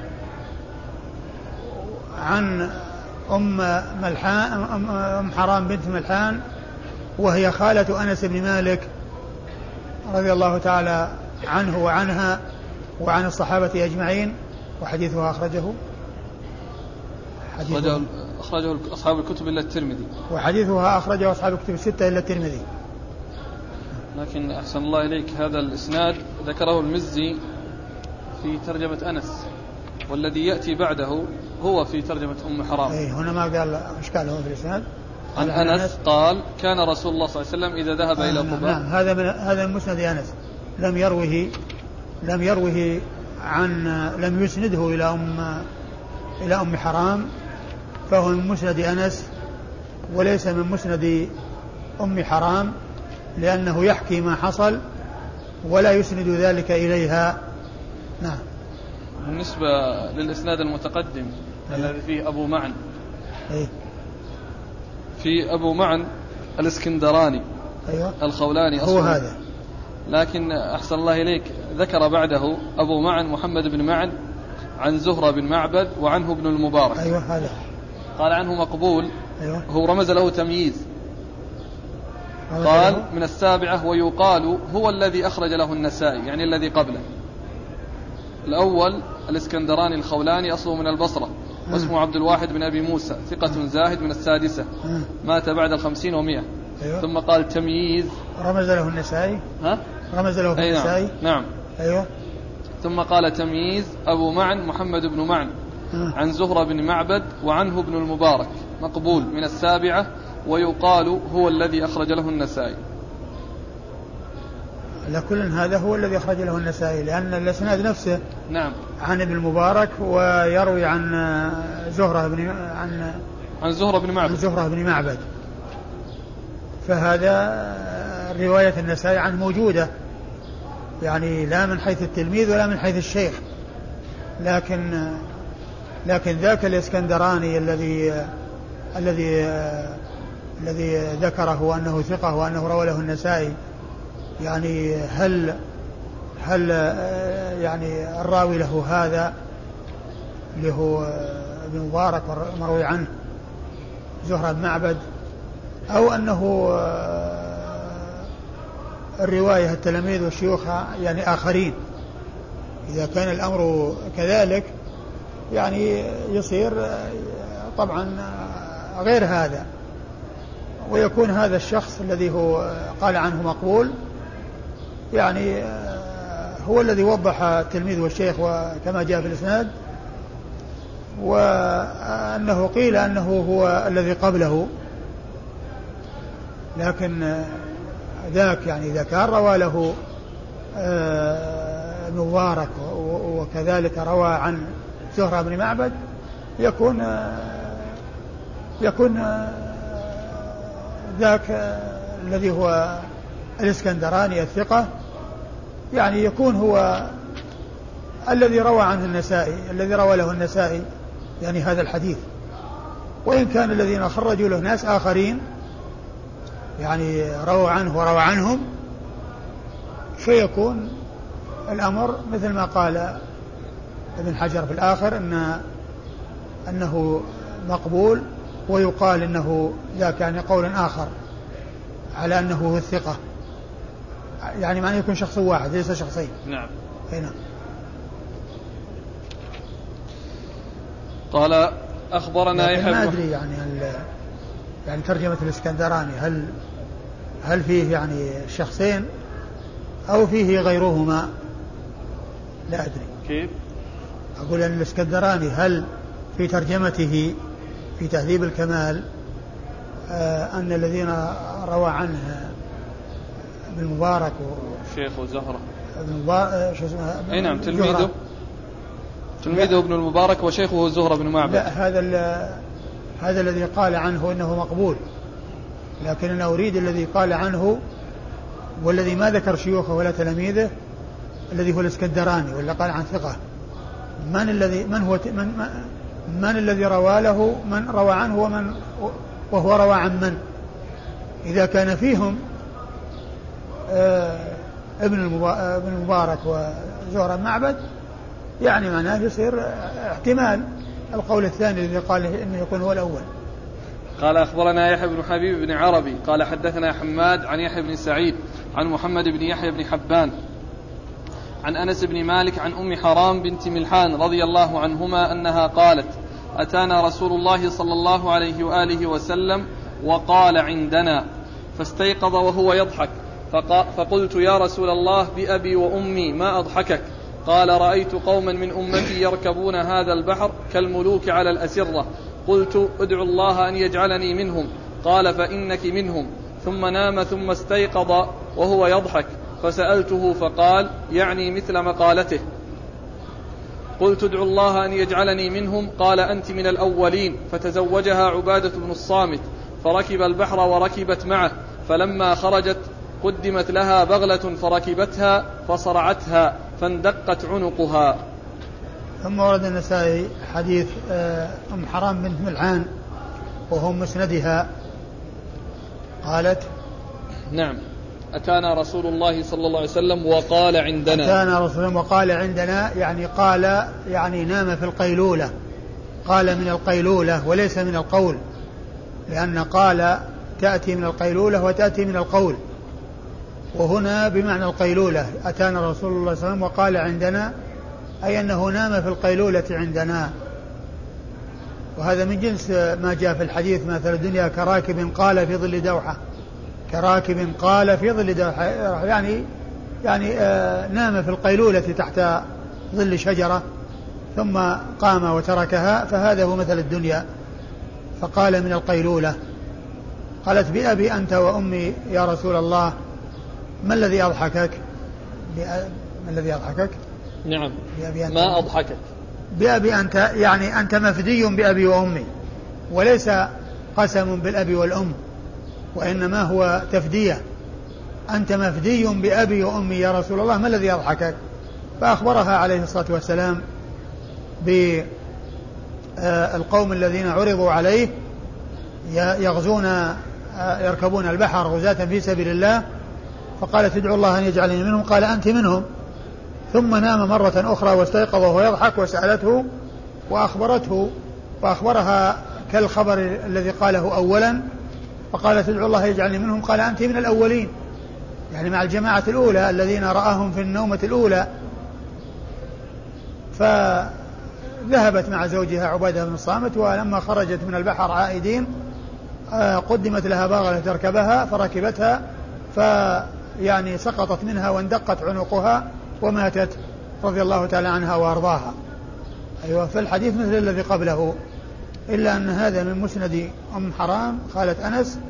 عن أم ملحان أم حرام بنت ملحان، وهي خالة أنس بن مالك رضي الله تعالى عنه وعنها وعن الصحابة أجمعين، وحديثها أخرجه أخرجه, أخرجه أصحاب الكتب إلا الترمذي، وحديثها أخرجه أصحاب الكتب الستة إلا الترمذي. لكن أحسن الله إليك هذا الإسناد ذكره المزي في ترجمة أنس، والذي يأتي بعده هو في ترجمة أم حرام. أي هنا ما قال إشكاله في الإسناد. عن أنس, أنس قال كان رسول الله صلى الله عليه وسلم إذا ذهب آه إلى قباء. نعم هذا من هذا من مسند أنس، لم يروه لم يروه عن لم يسنده إلى أم إلى أم حرام، فهو من مسند أنس وليس من مسند أم حرام، لأنه يحكي ما حصل ولا يسند ذلك إليها. نعم. بالنسبة للإسناد المتقدم الذي فيه أبو معن، أيه؟ في أبو معن الإسكندراني، أيوة؟ الخولاني هو هذا، لكن أحسن الله إليك ذكر بعده أبو معن محمد بن معن عن زهرة بن معبد وعنه ابن المبارك. أيوة هذا. قال عنه مقبول. أيوة. هو رمز له تمييز، قال من السابعة ويقال هو الذي أخرج له النسائي، يعني الذي قبله. الأول الإسكندراني الخولاني أصله من البصرة، واسمه عبد الواحد بن أبي موسى، ثقة زاهد من السادسة، مات بعد الخمسين ومئة. أيوة. ثم قال تمييز رمز له النسائي. ها؟ رمز له أي النسائي. نعم. أيوة. ثم قال تمييز أبو معن محمد بن معن عن زهرة بن معبد وعنه ابن المبارك، مقبول من السابعة، ويقال هو الذي أخرج له النسائي. لكل هذا هو الذي أخرج له النسائي، لأن الإسناد نفسه نعم عن ابن المبارك، ويروي عن زهرة بن عن عن زهرة بن معبد عن زهرة بن معبد، فهذا رواية النسائي عنه موجودة، يعني لا من حيث التلميذ ولا من حيث الشيخ، لكن لكن ذاك الإسكندراني الذي الذي الذي ذكره أنه ثقة وأنه روى له النسائي، يعني هل هل يعني الراوي له هذا اللي هو ابن مبارك مروي عنه زهرة بن معبد، أو أنه الرواية التلاميذ والشيوخ يعني آخرين؟ إذا كان الأمر كذلك يعني يصير طبعا غير هذا، ويكون هذا الشخص الذي هو قال عنه مقبول يعني هو الذي وضح التلميذ والشيخ وكما جاء في الإسناد، وأنه قيل أنه هو الذي قبله، لكن ذاك يعني إذا كان روى له مبارك وكذلك روى عن زهرة بن معبد يكون يكون ذاك الذي هو الإسكندراني الثقة يعني يكون هو الذي روى عنه النسائي الذي روى له النسائي يعني هذا الحديث. وإن كان الذين خرجوا له ناس آخرين يعني روى عنه وروى عنهم فيكون الأمر مثل ما قال ابن حجر في الآخر أن أنه مقبول، ويقال أنه ذاك يعني قول آخر على أنه هو الثقة، يعني معنى يكون شخص واحد ليس شخصين. نعم. هنا قال أخبرنا يحيى. ما أدري يعني يعني ترجمة الإسكندراني هل هل فيه يعني شخصين أو فيه غيرهما؟ لا أدري. كيف؟ أقول أن الإسكندراني هل في ترجمته في تهذيب الكمال آه أن الذين روى عنه ابن مبارك شيخ زهرة ابن مبارك شو اسمه؟ أي نعم تلميذه تلميذه ابن المبارك وشيخه زهرة بن معبد. لا هذا هذا الذي قال عنه إنه مقبول، لكن أنا أريد الذي قال عنه والذي ما ذكر شيوخه ولا تلاميذه الذي هو الإسكندراني ولا قال عن ثقة. من الذي من هو من, من, من الذي روى له من روى عنه ومن وهو روى عن من؟ إذا كان فيهم آه ابن المبارك وزهرة بن معبد يعني معناه يصير احتمال القول الثاني الذي قال إنه يكون هو الأول. قال أخبرنا يحيى بن حبيب بن عربي قال حدثنا حماد عن يحيى بن سعيد عن محمد بن يحيى بن حبان عن أنس بن مالك عن أم حرام بنت ملحان رضي الله عنهما أنها قالت أتانا رسول الله صلى الله عليه وآله وسلم وقال عندنا فاستيقظ وهو يضحك فقلت يا رسول الله بأبي وأمي ما أضحكك؟ قال رأيت قوما من أمتي يركبون هذا البحر كالملوك على الأسرة. قلت ادعو الله أن يجعلني منهم. قال فإنك منهم. ثم نام ثم استيقظ وهو يضحك فسألته فقال يعني مثل مقالته. قلت ادعو الله أن يجعلني منهم. قال أنت من الأولين. فتزوجها عبادة بن الصامت فركب البحر وركبت معه، فلما خرجت قدمت لها بغلة فركبتها فصرعتها فاندقت عنقها. ثم ورد النسائي حديث أم حرام بنت ملحان وهم مسندها قالت نعم أتانا رسول الله صلى الله عليه وسلم وقال عندنا. أتانا رسول الله وقال عندنا يعني قال يعني نام في القيلولة، قال من القيلولة وليس من القول، لأن قال تأتي من القيلولة وتأتي من القول، وهنا بمعنى القيلولة. أتانا رسول الله صلى الله عليه وسلم وقال عندنا أي أنه نام في القيلولة عندنا، وهذا من جنس ما جاء في الحديث مثل الدنيا كراكب قال في ظل دوحة، كراكب قال في ظل دوحة يعني يعني آه نام في القيلولة تحت ظل شجرة ثم قام وتركها، فهذا هو مثل الدنيا. فقال من القيلولة. قالت بأبي أنت وأمي يا رسول الله ما الذي أضحكك؟ ما الذي أضحكك؟ نعم ما أضحكك؟ بأبي أنت يعني أنت مفدي بأبي وأمي، وليس قسم بالأبي والأم، وإنما هو تفدية. أنت مفدي بأبي وأمي يا رسول الله ما الذي أضحكك؟ فأخبرها عليه الصلاة والسلام بالقوم الذين عرضوا عليه يغزون يركبون البحر غزاة في سبيل الله، فقالت ادعو الله أن يجعلني منهم. قال أنت منهم. ثم نام مرة أخرى واستيقظ وهو يضحك وسألته وأخبرته وأخبرها كالخبر الذي قاله أولا، فقالت ادعو الله يجعلني منهم. قال أنت من الأولين، يعني مع الجماعة الأولى الذين رآهم في النومة الأولى. فذهبت مع زوجها عبادة بن الصامت، ولما خرجت من البحر عائدين قدمت لها باغلة تركبها فركبتها فيعني سقطت منها واندقت عنقها وماتت رضي الله تعالى عنها وأرضاها. أيوة في الحديث مثل الذي قبله، إلا أن هذا من مسند أم حرام خالة أنس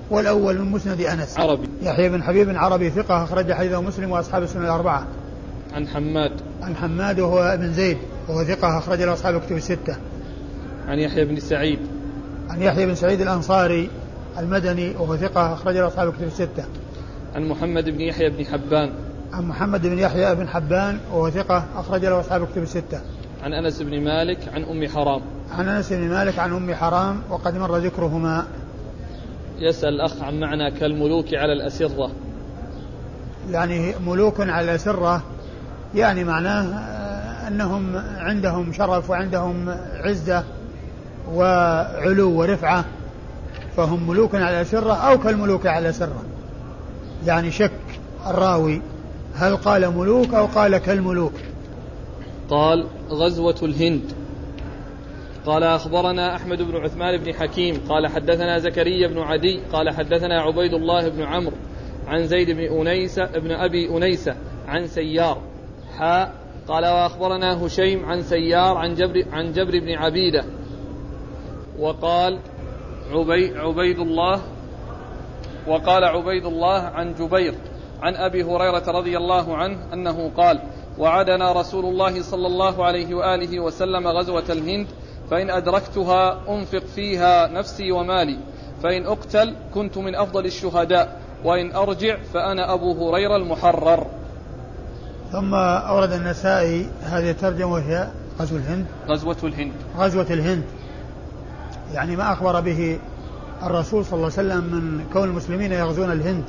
والأول من مسند أنس. عربي. يحيى بن حبيب عربي ثقة أخرج حديثه مسلم وأصحاب السنن الأربعة. عن حماد. عن حماد وهو ابن زيد وهو ثقة أخرج له أصحاب الكتب الستة. عن يحيى بن سعيد. عن يحيى بن سعيد الأنصاري المدني وهو ثقة أخرج له أصحاب الكتب الستة. عن محمد بن يحيى بن حبان. عن محمد بن يحيى بن حبان وهو ثقة أخرج له أصحاب الكتب الستة. عن أنس بن مالك عن أم حرام. عن أنس بن مالك عن أم حرام وقد مر ذكرهما. يسأل الأخ عن معنى كالملوك على الأسرة. يعني ملوك على الأسرة يعني معناه أنهم عندهم شرف وعندهم عزة وعلو ورفعة، فهم ملوك على الأسرة أو كالملوك على الأسرة. يعني شك الراوي هل قال ملوك أو قال كالملوك. قال غزوة الهند. قال أخبرنا أحمد بن عثمان بن حكيم قال حدثنا زكريا بن عدي قال حدثنا عبيد الله بن عمرو عن زيد بن أنيسة ابن أبي أنيسة عن سيار حاء قال وأخبرنا هشيم عن سيار عن جبر, عن جبر بن عبيدة وقال عبي عبيد الله وقال عبيد الله عن جبير عن أبي هريرة رضي الله عنه أنه قال وعدنا رسول الله صلى الله عليه وآله وسلم غزوة الهند فإن أدركتها أنفق فيها نفسي ومالي فإن أقتل كنت من أفضل الشهداء وإن أرجع فأنا أبو هريرة المحرر. ثم أورد النسائي هذه الترجمة وهي غزوة الهند. غزوة الهند غزوة الهند يعني ما أخبر به الرسول صلى الله عليه وسلم من كون المسلمين يغزون الهند.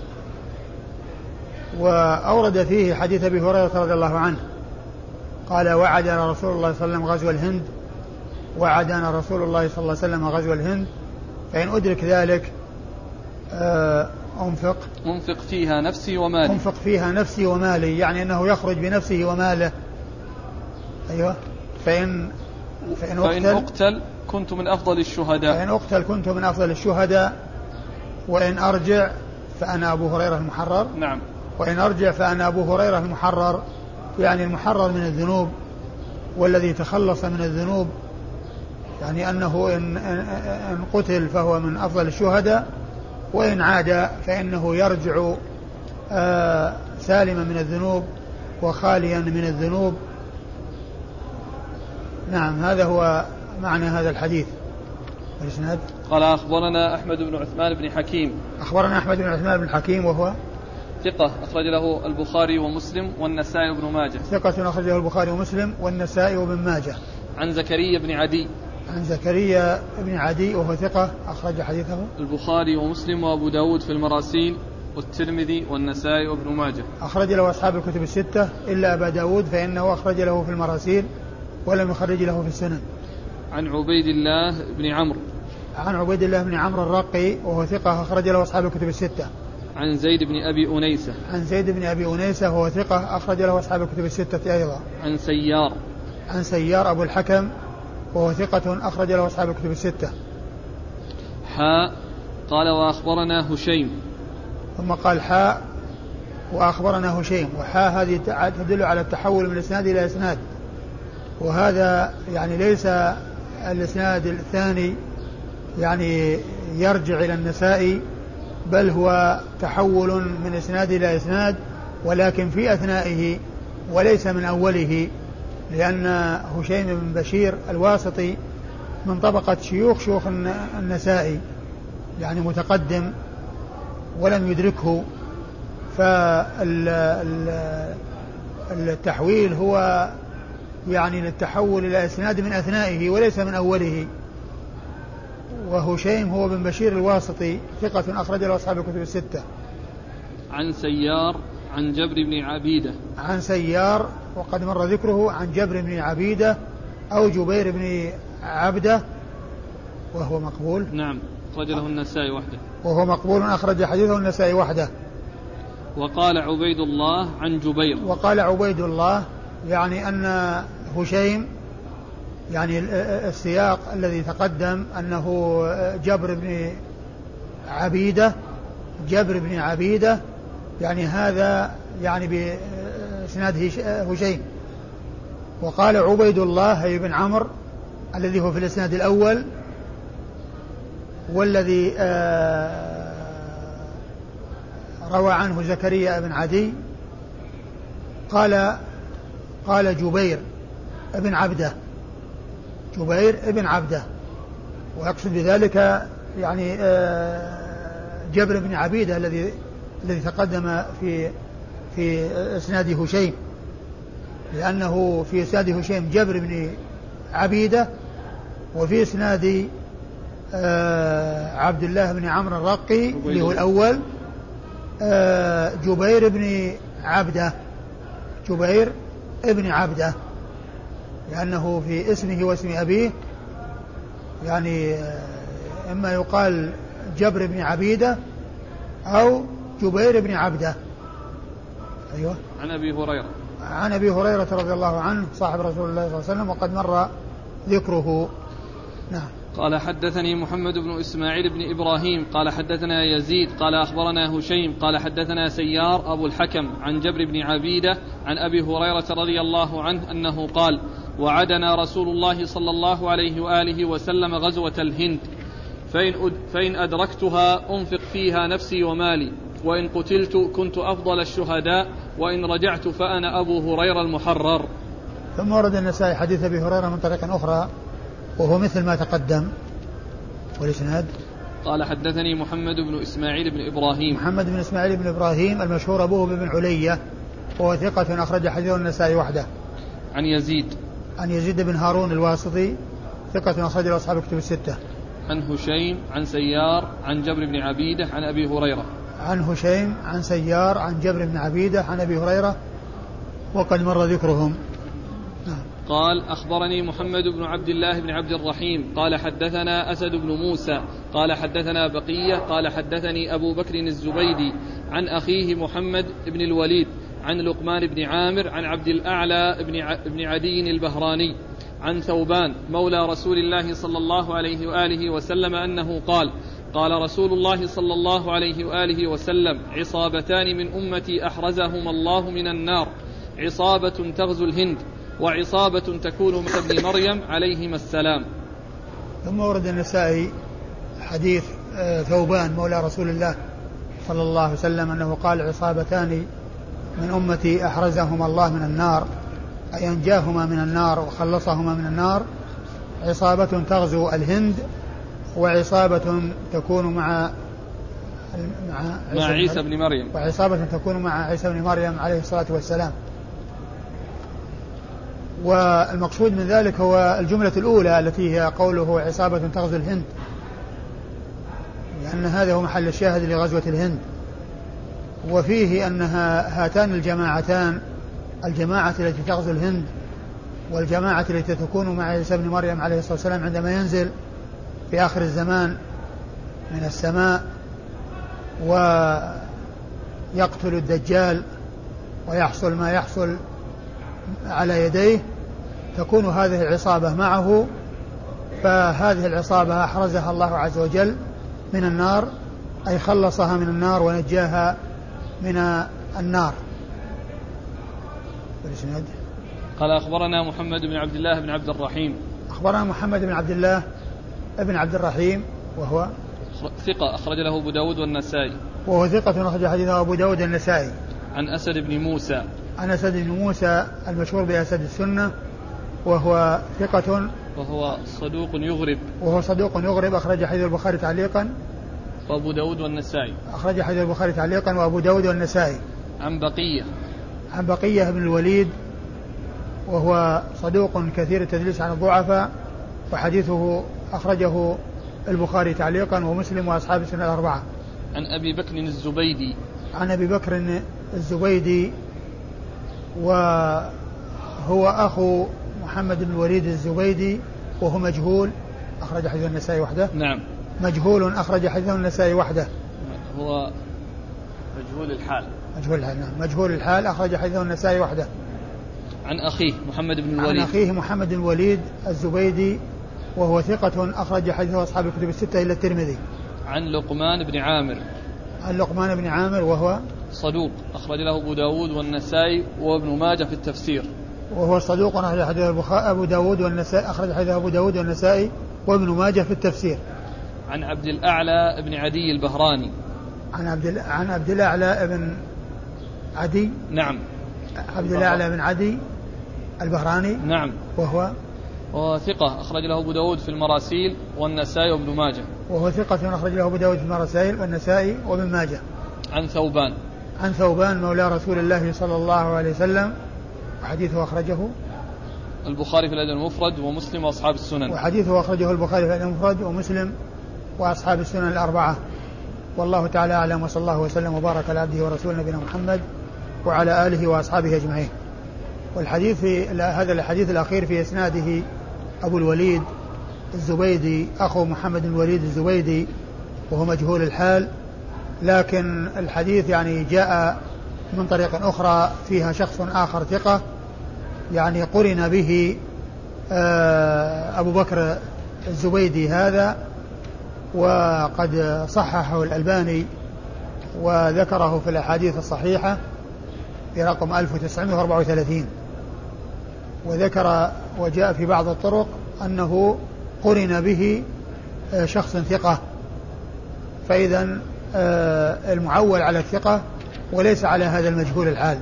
وأورد فيه حديث أبي هريرة رضي الله عنه قال وعدنا رسول الله صلى الله عليه وسلم غزو الهند وعدنا رسول الله صلى الله عليه وسلم غزو الهند فإن أدرك ذلك أنفق أنفق فيها نفسي ومالي أنفق فيها نفسي ومالي يعني أنه يخرج بنفسه وماله. أيوة. فإن فإن أقتل, فإن أقتل كنت من أفضل الشهداء فإن أقتل كنت من أفضل الشهداء وإن أرجع فأنا أبو هريرة المحرر. نعم. وإن أرجع فأنا أبو هريرة المحرر يعني المحرر من الذنوب والذي تخلص من الذنوب يعني أنه إن, إن قتل فهو من أفضل الشهداء وإن عاد فإنه يرجع آه سالما من الذنوب وخاليا من الذنوب. نعم هذا هو معنى هذا الحديث. الإسناد قال أخبرنا أحمد بن عثمان بن حكيم. أخبرنا أحمد بن عثمان بن حكيم وهو ثقة أخرج له البخاري ومسلم والنسائي وابن ماجه. ثقة أخرج له البخاري ومسلم والنسائي وابن ماجه. عن زكريا بن عدي. عن زكريا بن عدي وهو ثقة أخرج حديثه البخاري ومسلم وأبو داود في المراسيل والترمذي والنسائي وابن ماجه. أخرج له أصحاب الكتب الستة إلا أبا داود فإنه أخرج له في المراسيل ولم يخرج له في السنن. عن عبيد الله بن عمرو. عن عبيد الله بن عمرو الرقي وهو ثقة أخرج له أصحاب الكتب الستة. عن زيد بن أبي أنيسة. عن زيد بن أبي أنيسة وهو ثقة أخرج له أصحاب الكتب الستة أيضا. عن سيار. عن سيار أبو الحكم وهو ثقة أخرج له أصحاب الكتب الستة. حاء قال وأخبرنا هشيم. ثم قال حاء وأخبرنا هشيم وحاء هذه تدل على التحول من إسناد إلى إسناد وهذا يعني ليس الإسناد الثاني يعني يرجع إلى النسائي بل هو تحول من إسناد إلى إسناد ولكن في أثنائه وليس من أوله لأن هشيم بن بشير الواسطي من طبقة شيوخ شيوخ النسائي يعني متقدم ولم يدركه فالتحويل هو يعني للتحول إلى إسناد من أثنائه وليس من أوله. وهشيم هو بن بشير الواسطي ثقة أخرج له أصحاب الكتب الستة. عن سيار عن جبر بن عبيدة. عن سيار وقد مر ذكره عن جبر بن عبيدة أو جبير بن عبدة وهو مقبول. نعم أخرج له النسائي وحده. وهو مقبول أخرج حديثه النسائي وحده. وقال عبيد الله عن جبير. وقال عبيد الله يعني أن هشيم يعني السياق الذي تقدم أنه جبر بن عبيدة جبر بن عبيدة يعني هذا يعني بإسناد هشيم. وقال عبيد الله بن عمرو الذي هو في الإسناد الأول والذي روى عنه زكريا بن عدي قال قال جبير ابن عبده جبير ابن عبده ويقصد بذلك يعني جبر بن عبيدة الذي الذي تقدم في في اسناد هشيم، لأنه في اسناد هشيم جبر بن عبيدة، وفي اسناد عبد الله بن عمرو الرقي اللي هو الأول جبير بن عبده جبير ابن عبده، لأنه في اسمه واسم أبيه يعني إما يقال جبر بن عبيدة أو جبير بن عبده. أيوة. عن أبي هريرة عن أبي هريرة رضي الله عنه صاحب رسول الله صلى الله عليه وسلم وقد مر ذكره. نعم. قال حدثني محمد بن إسماعيل بن إبراهيم قال حدثنا يزيد قال أخبرنا هشيم قال حدثنا سيار أبو الحكم عن جبر بن عبيدة عن أبي هريرة رضي الله عنه أنه قال وعدنا رسول الله صلى الله عليه وآله وسلم غزوة الهند فإن, فإن أدركتها أنفق فيها نفسي ومالي وإن قتلت كنت أفضل الشهداء وإن رجعت فأنا أبو هريرة المحرر. ثم ورد النسائي حديث أبي هريرة من طريق أخرى وهو مثل ما تقدم. والإسناد قال حدثني محمد بن إسماعيل بن إبراهيم محمد بن إسماعيل بن إبراهيم المشهور أبوه بن علية وهو ثقة أخرج حديث النسائي وحده. عن يزيد عن يزيد بن هارون الواسطي ثقة أخرج أصحاب الكتب الستة. عن هشيم عن سيار عن جبر بن عبيدة عن أبي هريرة عن هشيم عن سيار عن جبر بن عبيدة عن أبي هريرة وقد مر ذكرهم. قال أخبرني محمد بن عبد الله بن عبد الرحيم قال حدثنا أسد بن موسى قال حدثنا بقية قال حدثني أبو بكر الزبيدي عن أخيه محمد بن الوليد عن لقمان بن عامر عن عبد الأعلى بن عدي البهراني عن ثوبان مولى رسول الله صلى الله عليه وآله وسلم أنه قال قال رسول الله صلى الله عليه وآله وسلم عصابتان من أمتي أحرزهما الله من النار عصابة تغزو الهند وعصابة تكون مثل ابن مريم عليهما السلام. ثم ورد النسائي حديث ثوبان مولى رسول الله صلى الله عليه وسلم أنه قال عصابتان من أمتي أحرزهما الله من النار أي أنجاهما من النار وخلصهما من النار عصابة تغزو الهند وعصابة تكون مع مع, مع عيسى بن مريم وعصابة تكون مع عيسى بن مريم عليه الصلاة والسلام. والمقصود من ذلك هو الجملة الأولى التي هي قوله عصابة تغزو الهند، لأن هذا هو محل الشاهد لغزوة الهند. وفيه أنها هاتان الجماعتان الجماعة التي تغزو الهند والجماعة التي تكون مع عيسى بن مريم عليه الصلاة والسلام عندما ينزل في آخر الزمان من السماء ويقتل الدجال ويحصل ما يحصل على يديه تكون هذه العصابة معه، فهذه العصابة أحرزها الله عز وجل من النار أي خلصها من النار ونجاها من النار. قال أخبرنا محمد بن عبد الله بن عبد الرحيم أخبرنا محمد بن عبد الله بن عبد الرحيم وهو ثقة أخرج له أبو داود والنسائي وهو ثقة أخرج حديثه أبو داود والنسائي. عن أسد بن موسى عن أسد بن موسى المشهور بأسد السنة وهو ثقة وهو صدوق يغرب وهو صدوق يغرب أخرج حديث البخاري تعليقا وأبو داود والنسائي أخرج حديث البخاري تعليقا وأبو داود والنسائي. عن بقية عن بقية بن الوليد وهو صدوق كثير التدليس عن الضعفاء وحديثه أخرجه البخاري تعليقا ومسلم وأصحاب السنة الأربعة. عن أبي بكر الزبيدي عن أبي بكر الزبيدي وهو أخو محمد بن الوليد الزبيدي وهو مجهول أخرج حديث النسائي وحده. نعم مجهول أخرج حديث النسائي وحده. هو مجهول الحال مجهول الحال نعم مجهول الحال أخرج حديث النسائي وحده. عن أخيه محمد بن الوليد عن أخيه محمد بن الوليد الزبيدي وهو ثقة أخرج حديثه أصحاب الكتب الستة إلا الترمذي. عن لقمان بن عامر عن لقمان بن عامر وهو صدوق أخرج له أبو داود والنسائي وابن ماجه في التفسير. وهو صدوق أخرج حديثه أبو داود والنسائي أخرج حديثه أبو داود والنسائي وابن ماجه في التفسير. عن عبد الأعلى بن عدي البهراني عن عبد عن عبد الأعلى بن عدي. نعم. عبد الأعلى بن عدي البهراني. نعم. وهو وهو ثقة أخرج له أبو داود في المراسيل والنسائي وابن ماجه. وهو ثقة أخرج له أبو داود في المراسيل والنسائي وابن ماجه. عن ثوبان. عن ثوبان مولى رسول الله صلى الله عليه وسلم، وحديثه أخرجه البخاري في الأدب المفرد ومسلم وأصحاب السنن. وحديثه أخرجه البخاري في الأدب المفرد ومسلم وأصحاب السنن الأربعة. والله تعالى أعلم، وصلى الله وسلم وبارك على عبده ورسوله نبينا محمد وعلى آله وأصحابه أجمعين. والحديث في هذا الحديث الأخير في إسناده أبو الوليد الزبيدي أخو محمد بن الوليد الزبيدي، وهو مجهول الحال، لكن الحديث يعني جاء من طريق أخرى فيها شخص آخر ثقة، يعني قرن به أبو بكر الزبيدي هذا، وقد صححه الألباني وذكره في الأحاديث الصحيحة في رقم ألف وتسعمائة وأربعة وثلاثين، وذكر وجاء في بعض الطرق أنه قرن به شخص ثقة، فإذا المعول على الثقة وليس على هذا المجهول الحال.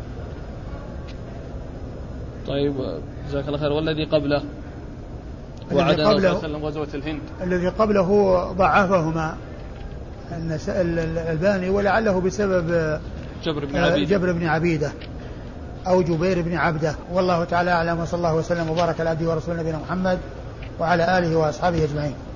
طيب جزاك الله خير. والذي قبله وعدنا الرسول صلى الله عليه وسلم غزوة الهند. الذي قبله ضعفهما الألباني، ولعله بسبب جبر بن عبيدة, جبر بن عبيدة أو جبير بن عبده، والله تعالى أعلم، وصلى الله وسلم وبارك على عبده ورسوله نبينا محمد وعلى آله وأصحابه أجمعين.